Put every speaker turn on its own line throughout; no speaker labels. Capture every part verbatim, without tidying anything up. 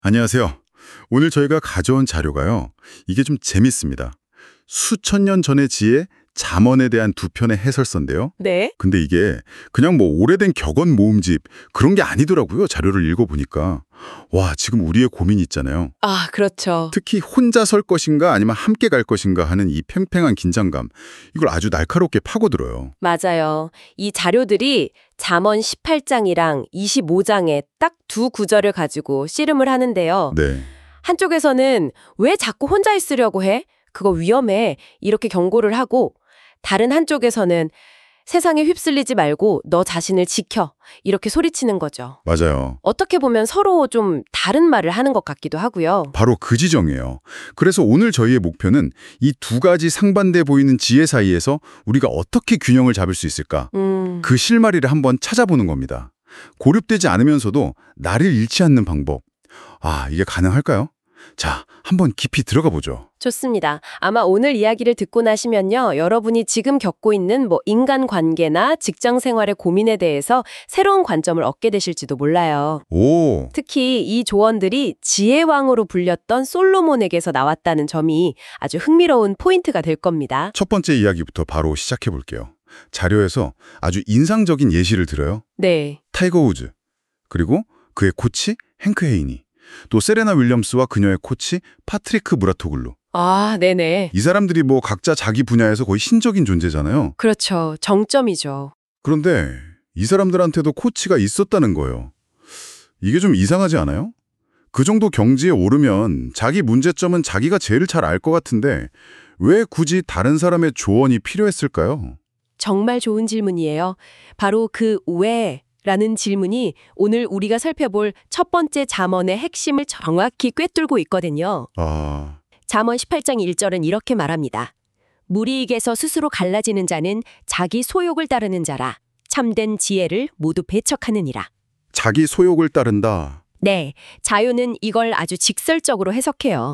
안녕하세요. 오늘 저희가 가져온 자료가요. 이게 좀 재밌습니다. 수천 년 전의 지혜, 잠언에 대한 두 편의 해설서인데요.
네.
근데 이게 그냥 뭐 오래된 격언 모음집 그런 게 아니더라고요. 자료를 읽어보니까. 와, 지금 우리의 고민이 있잖아요.
아, 그렇죠.
특히 혼자 설 것인가 아니면 함께 갈 것인가 하는 이 팽팽한 긴장감. 이걸 아주 날카롭게 파고들어요.
맞아요. 이 자료들이 잠언 십팔 장이랑 이십오 장에 딱 두 구절을 가지고 씨름을 하는데요.
네.
한쪽에서는 왜 자꾸 혼자 있으려고 해? 그거 위험해. 이렇게 경고를 하고, 다른 한쪽에서는 세상에 휩쓸리지 말고 너 자신을 지켜. 이렇게 소리치는 거죠.
맞아요.
어떻게 보면 서로 좀 다른 말을 하는 것 같기도 하고요.
바로 그 지정이에요. 그래서 오늘 저희의 목표는 이 두 가지 상반돼 보이는 지혜 사이에서 우리가 어떻게 균형을 잡을 수 있을까?
음.
그 실마리를 한번 찾아보는 겁니다. 고립되지 않으면서도 나를 잃지 않는 방법. 아, 이게 가능할까요? 자, 한번 깊이 들어가 보죠.
좋습니다. 아마 오늘 이야기를 듣고 나시면요, 여러분이 지금 겪고 있는 뭐 인간관계나 직장 생활의 고민에 대해서 새로운 관점을 얻게 되실지도 몰라요.
오,
특히 이 조언들이 지혜왕으로 불렸던 솔로몬에게서 나왔다는 점이 아주 흥미로운 포인트가 될 겁니다.
첫 번째 이야기부터 바로 시작해 볼게요. 자료에서 아주 인상적인 예시를 들어요.
네.
타이거 우즈, 그리고 그의 코치 행크 헤이니, 또 세레나 윌리엄스와 그녀의 코치 파트리크 무라토글루.
아, 네네.
이 사람들이 뭐 각자 자기 분야에서 거의 신적인 존재잖아요.
그렇죠. 정점이죠.
그런데 이 사람들한테도 코치가 있었다는 거예요. 이게 좀 이상하지 않아요? 그 정도 경지에 오르면 자기 문제점은 자기가 제일 잘 알 것 같은데 왜 굳이 다른 사람의 조언이 필요했을까요?
정말 좋은 질문이에요. 바로 그 왜? 라는 질문이 오늘 우리가 살펴볼 첫 번째 잠언의 핵심을 정확히 꿰뚫고 있거든요.
아,
잠언 십팔 장 일 절은 이렇게 말합니다. 무리에게서 스스로 갈라지는 자는 자기 소욕을 따르는 자라. 참된 지혜를 모두 배척하느니라.
자기 소욕을 따른다.
네, 자유는 이걸 아주 직설적으로 해석해요.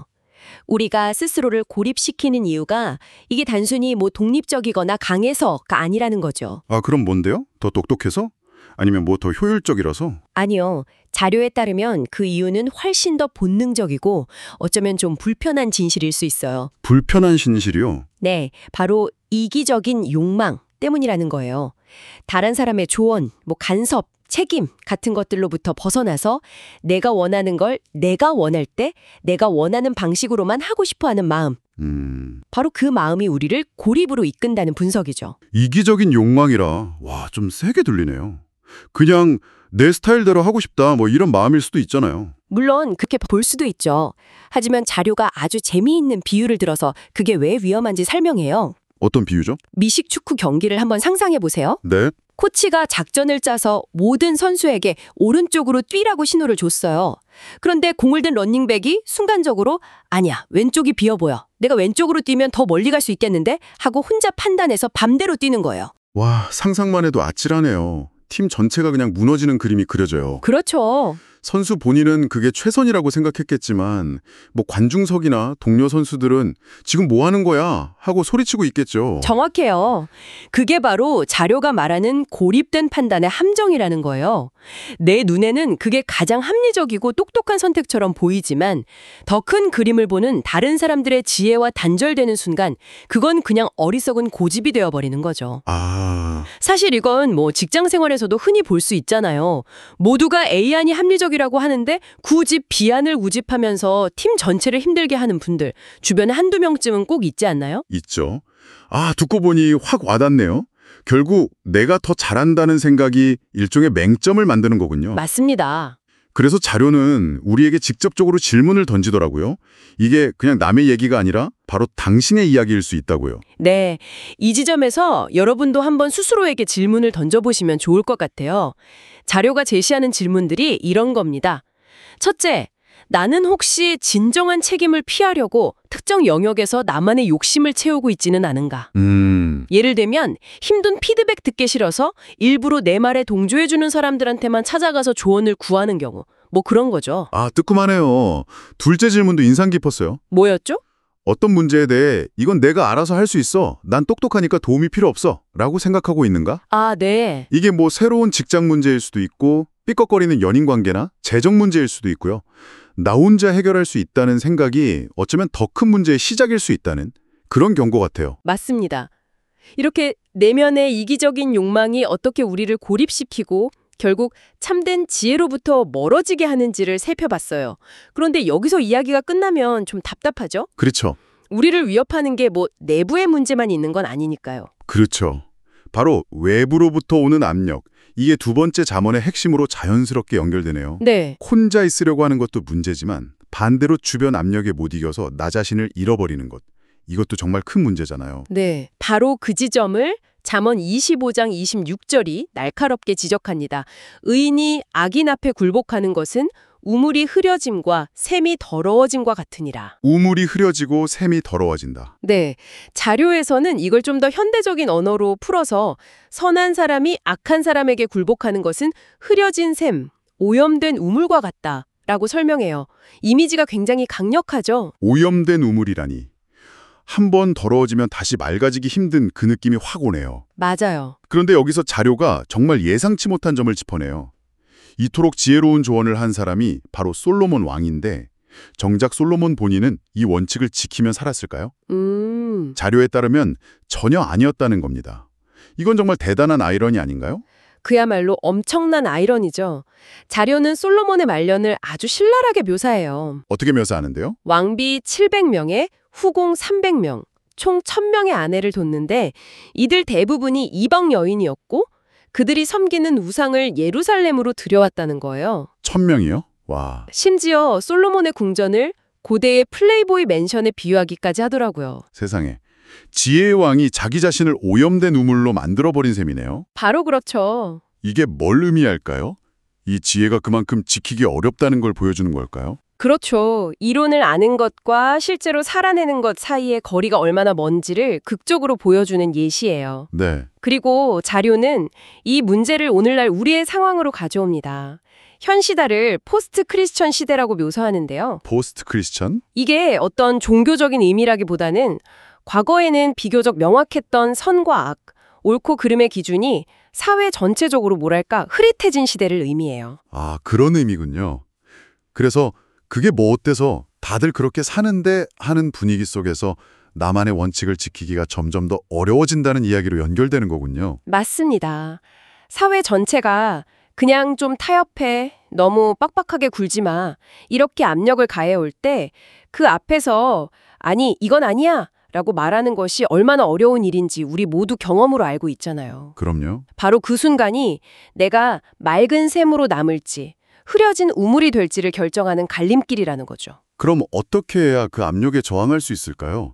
우리가 스스로를 고립시키는 이유가 이게 단순히 뭐 독립적이거나 강해서가 아니라는 거죠.
아, 그럼 뭔데요? 더 똑똑해서? 아니면 뭐 더 효율적이라서?
아니요. 자료에 따르면 그 이유는 훨씬 더 본능적이고 어쩌면 좀 불편한 진실일 수 있어요.
불편한 신실이요?
네, 바로 이기적인 욕망 때문이라는 거예요. 다른 사람의 조언, 뭐 간섭, 책임 같은 것들로부터 벗어나서 내가 원하는 걸 내가 원할 때 내가 원하는 방식으로만 하고 싶어하는 마음.
음,
바로 그 마음이 우리를 고립으로 이끈다는 분석이죠.
이기적인 욕망이라 와, 좀 세게 들리네요. 그냥 내 스타일대로 하고 싶다 뭐 이런 마음일 수도 있잖아요.
물론 그렇게 볼 수도 있죠. 하지만 자료가 아주 재미있는 비유를 들어서 그게 왜 위험한지 설명해요.
어떤 비유죠?
미식 축구 경기를 한번 상상해 보세요.
네.
코치가 작전을 짜서 모든 선수에게 오른쪽으로 뛰라고 신호를 줬어요. 그런데 공을 든 러닝백이 순간적으로 아니야, 왼쪽이 비어 보여. 내가 왼쪽으로 뛰면 더 멀리 갈 수 있겠는데? 하고 혼자 판단해서 맘대로 뛰는 거예요.
와, 상상만 해도 아찔하네요. 팀 전체가 그냥 무너지는 그림이 그려져요.
그렇죠.
선수 본인은 그게 최선이라고 생각했겠지만 뭐 관중석이나 동료 선수들은 지금 뭐 하는 거야 하고 소리치고 있겠죠.
정확해요. 그게 바로 자료가 말하는 고립된 판단의 함정이라는 거예요. 내 눈에는 그게 가장 합리적이고 똑똑한 선택처럼 보이지만 더 큰 그림을 보는 다른 사람들의 지혜와 단절되는 순간 그건 그냥 어리석은 고집이 되어버리는 거죠.
아,
사실 이건 뭐 직장 생활에서도 흔히 볼 수 있잖아요. 모두가 A안이 합리적이라고 하는데 굳이 B안을 우집하면서 팀 전체를 힘들게 하는 분들 주변에 한두 명쯤은 꼭 있지 않나요?
있죠. 아, 듣고 보니 확 와닿네요. 결국 내가 더 잘한다는 생각이 일종의 맹점을 만드는 거군요.
맞습니다.
그래서 자료는 우리에게 직접적으로 질문을 던지더라고요. 이게 그냥 남의 얘기가 아니라 바로 당신의 이야기일 수 있다고요.
네, 이 지점에서 여러분도 한번 스스로에게 질문을 던져보시면 좋을 것 같아요. 자료가 제시하는 질문들이 이런 겁니다. 첫째, 나는 혹시 진정한 책임을 피하려고 특정 영역에서 나만의 욕심을 채우고 있지는 않은가?
음,
예를 들면 힘든 피드백 듣기 싫어서 일부러 내 말에 동조해주는 사람들한테만 찾아가서 조언을 구하는 경우. 뭐 그런 거죠.
아, 뜨끔하네요. 둘째 질문도 인상 깊었어요.
뭐였죠?
어떤 문제에 대해 이건 내가 알아서 할 수 있어. 난 똑똑하니까 도움이 필요 없어. 라고 생각하고 있는가?
아, 네.
이게 뭐 새로운 직장 문제일 수도 있고 삐걱거리는 연인 관계나 재정 문제일 수도 있고요. 나 혼자 해결할 수 있다는 생각이 어쩌면 더 큰 문제의 시작일 수 있다는 그런 경고 같아요.
맞습니다. 이렇게 내면의 이기적인 욕망이 어떻게 우리를 고립시키고 결국 참된 지혜로부터 멀어지게 하는지를 살펴봤어요. 그런데 여기서 이야기가 끝나면 좀 답답하죠?
그렇죠.
우리를 위협하는 게 뭐 내부의 문제만 있는 건 아니니까요.
그렇죠. 바로 외부로부터 오는 압력. 이게 두 번째 잠언의 핵심으로 자연스럽게 연결되네요.
네.
혼자 있으려고 하는 것도 문제지만 반대로 주변 압력에 못 이겨서 나 자신을 잃어버리는 것. 이것도 정말 큰 문제잖아요.
네. 바로 그 지점을 잠언 이십오 장 이십육 절이 날카롭게 지적합니다. 의인이 악인 앞에 굴복하는 것은 우물이 흐려짐과 샘이 더러워짐과 같으니라.
우물이 흐려지고 샘이 더러워진다.
네. 자료에서는 이걸 좀 더 현대적인 언어로 풀어서 선한 사람이 악한 사람에게 굴복하는 것은 흐려진 샘, 오염된 우물과 같다라고 설명해요. 이미지가 굉장히 강력하죠?
오염된 우물이라니. 한 번 더러워지면 다시 맑아지기 힘든 그 느낌이 확 오네요.
맞아요.
그런데 여기서 자료가 정말 예상치 못한 점을 짚어내요. 이토록 지혜로운 조언을 한 사람이 바로 솔로몬 왕인데 정작 솔로몬 본인은 이 원칙을 지키며 살았을까요?
음...
자료에 따르면 전혀 아니었다는 겁니다. 이건 정말 대단한 아이러니 아닌가요?
그야말로 엄청난 아이러니죠. 자료는 솔로몬의 말년을 아주 신랄하게 묘사해요.
어떻게 묘사하는데요?
왕비 칠백 명에 후공 삼백 명, 총 천 명의 아내를 뒀는데 이들 대부분이 이방 여인이었고 그들이 섬기는 우상을 예루살렘으로 들여왔다는 거예요.
천 명이요? 와.
심지어 솔로몬의 궁전을 고대의 플레이보이 맨션에 비유하기까지 하더라고요.
세상에. 지혜의 왕이 자기 자신을 오염된 우물로 만들어버린 셈이네요.
바로 그렇죠.
이게 뭘 의미할까요? 이 지혜가 그만큼 지키기 어렵다는 걸 보여주는 걸까요?
그렇죠. 이론을 아는 것과 실제로 살아내는 것 사이의 거리가 얼마나 먼지를 극적으로 보여주는 예시예요.
네.
그리고 자료는 이 문제를 오늘날 우리의 상황으로 가져옵니다. 현 시대를 포스트 크리스천 시대라고 묘사하는데요.
포스트 크리스천?
이게 어떤 종교적인 의미라기보다는 과거에는 비교적 명확했던 선과 악, 옳고 그름의 기준이 사회 전체적으로 뭐랄까 흐릿해진 시대를 의미해요.
아, 그런 의미군요. 그래서 그게 뭐 어때서 다들 그렇게 사는데 하는 분위기 속에서 나만의 원칙을 지키기가 점점 더 어려워진다는 이야기로 연결되는 거군요.
맞습니다. 사회 전체가 그냥 좀 타협해, 너무 빡빡하게 굴지 마, 이렇게 압력을 가해올 때 그 앞에서 아니, 이건 아니야! 라고 말하는 것이 얼마나 어려운 일인지 우리 모두 경험으로 알고 있잖아요.
그럼요.
바로 그 순간이 내가 맑은 샘으로 남을지 흐려진 우물이 될지를 결정하는 갈림길이라는 거죠.
그럼 어떻게 해야 그 압력에 저항할 수 있을까요?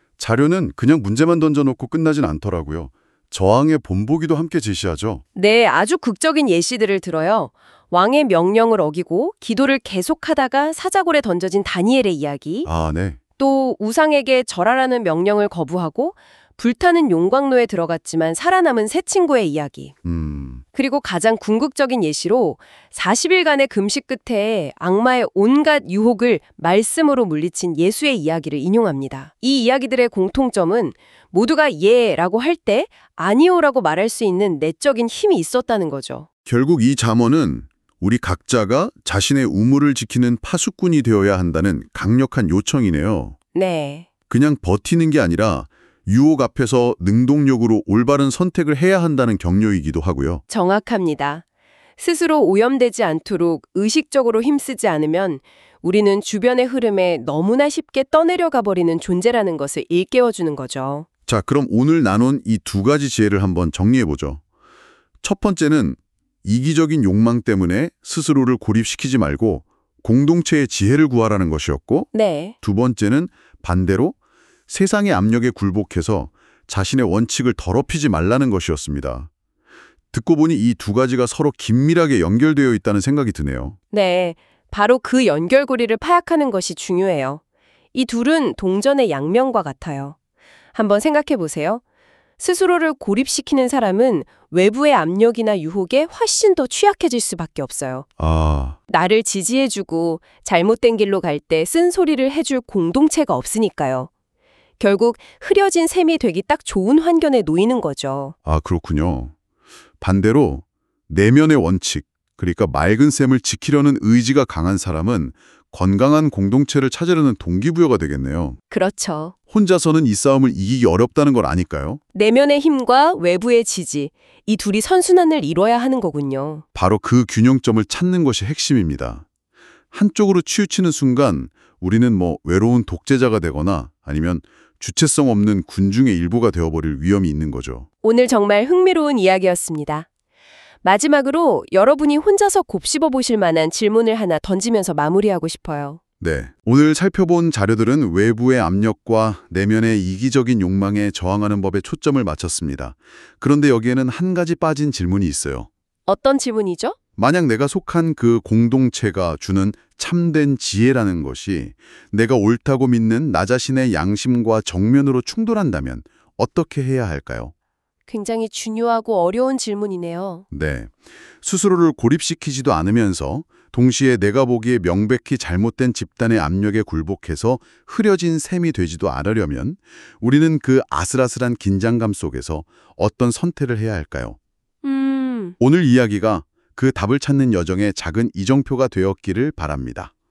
자료는 그냥 문제만 던져놓고 끝나진 않더라고요. 저항의 본보기도 함께 제시하죠.
네, 아주 극적인 예시들을 들어요. 왕의 명령을 어기고 기도를 계속하다가 사자굴에 던져진 다니엘의 이야기,
아, 네.
또 우상에게 절하라는 명령을 거부하고 불타는 용광로에 들어갔지만 살아남은 세 친구의 이야기.
음,
그리고 가장 궁극적인 예시로 사십 일간의 금식 끝에 악마의 온갖 유혹을 말씀으로 물리친 예수의 이야기를 인용합니다. 이 이야기들의 공통점은 모두가 예라고 할 때 아니오라고 말할 수 있는 내적인 힘이 있었다는 거죠.
결국 이 잠언은 우리 각자가 자신의 우물을 지키는 파수꾼이 되어야 한다는 강력한 요청이네요.
네.
그냥 버티는 게 아니라 유혹 앞에서 능동적으로 올바른 선택을 해야 한다는 격려이기도 하고요.
정확합니다. 스스로 오염되지 않도록 의식적으로 힘쓰지 않으면 우리는 주변의 흐름에 너무나 쉽게 떠내려가 버리는 존재라는 것을 일깨워주는 거죠.
자, 그럼 오늘 나눈 이 두 가지 지혜를 한번 정리해보죠. 첫 번째는 이기적인 욕망 때문에 스스로를 고립시키지 말고 공동체의 지혜를 구하라는 것이었고,
네.
두 번째는 반대로 세상의 압력에 굴복해서 자신의 원칙을 더럽히지 말라는 것이었습니다. 듣고 보니 이 두 가지가 서로 긴밀하게 연결되어 있다는 생각이 드네요.
네. 바로 그 연결고리를 파악하는 것이 중요해요. 이 둘은 동전의 양면과 같아요. 한번 생각해 보세요. 스스로를 고립시키는 사람은 외부의 압력이나 유혹에 훨씬 더 취약해질 수밖에 없어요.
아,
나를 지지해주고 잘못된 길로 갈 때 쓴소리를 해줄 공동체가 없으니까요. 결국 흐려진 셈이 되기 딱 좋은 환경에 놓이는 거죠.
아, 그렇군요. 반대로 내면의 원칙, 그러니까 맑은 셈을 지키려는 의지가 강한 사람은 건강한 공동체를 찾으려는 동기부여가 되겠네요.
그렇죠.
혼자서는 이 싸움을 이기기 어렵다는 걸 아니까요?
내면의 힘과 외부의 지지, 이 둘이 선순환을 이뤄야 하는 거군요.
바로 그 균형점을 찾는 것이 핵심입니다. 한쪽으로 치우치는 순간 우리는 뭐 외로운 독재자가 되거나 아니면 주체성 없는 군중의 일부가 되어버릴 위험이 있는 거죠.
오늘 정말 흥미로운 이야기였습니다. 마지막으로 여러분이 혼자서 곱씹어 보실 만한 질문을 하나 던지면서 마무리하고 싶어요.
네, 오늘 살펴본 자료들은 외부의 압력과 내면의 이기적인 욕망에 저항하는 법에 초점을 맞췄습니다. 그런데 여기에는 한 가지 빠진 질문이 있어요.
어떤 질문이죠?
만약 내가 속한 그 공동체가 주는 참된 지혜라는 것이 내가 옳다고 믿는 나 자신의 양심과 정면으로 충돌한다면 어떻게 해야 할까요?
굉장히 중요하고 어려운 질문이네요.
네, 스스로를 고립시키지도 않으면서 동시에 내가 보기에 명백히 잘못된 집단의 압력에 굴복해서 흐려진 셈이 되지도 않으려면 우리는 그 아슬아슬한 긴장감 속에서 어떤 선택을 해야 할까요?
음...
오늘 이야기가 그 답을 찾는 여정의 작은 이정표가 되었기를 바랍니다.